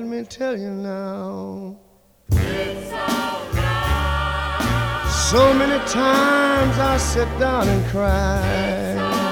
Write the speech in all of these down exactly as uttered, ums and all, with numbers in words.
me tell you now. It's alright. So many times I sit down and cry.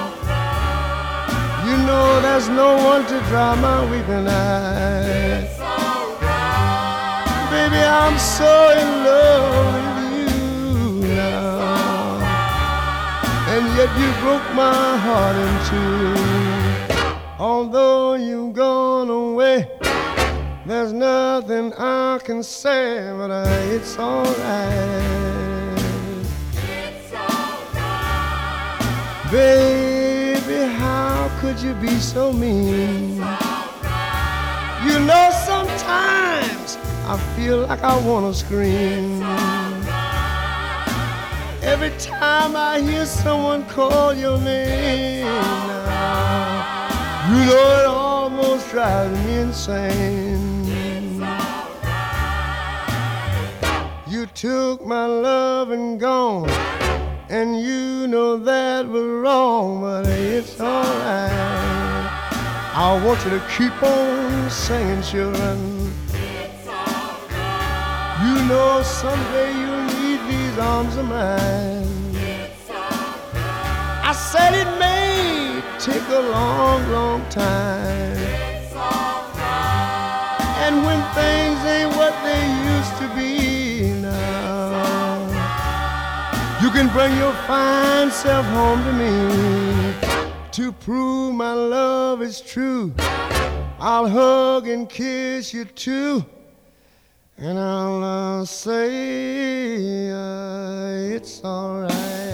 You know there's no one to dry my weeping eyes. It's alright. Baby, I'm so in love with you now. And yet you broke my heart in two. Although you've gone away, there's nothing I can say, but uh, it's alright. It's alright. Baby, how could you be so mean? It's alright. You know sometimes I feel like I wanna scream. Every time I hear someone call your name now, you know it almost drives me insane. You took my love and gone, and you know that was wrong, but it's alright. I want you to keep on singing, children. It's alright. You know someday you'll need these arms of mine. It's alright. I said it may take a long, long time. It's alright. And when things ain't what they used to be now, you can bring your fine self home to me to prove my love is true. I'll hug and kiss you too, and I'll uh, say uh, it's alright.